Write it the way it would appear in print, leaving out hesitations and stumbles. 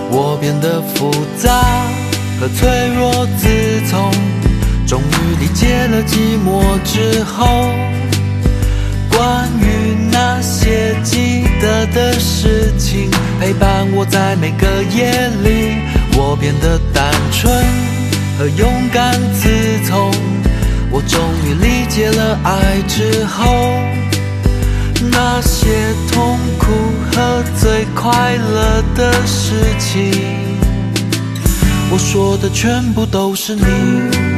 我变得复杂和脆弱，自从终于理解了寂寞之后，关于那些记得的事情，陪伴我在每个夜里。我变得单纯和勇敢，自从我终于理解了爱之后，那些痛苦和最快乐的事情，我说的全部都是你。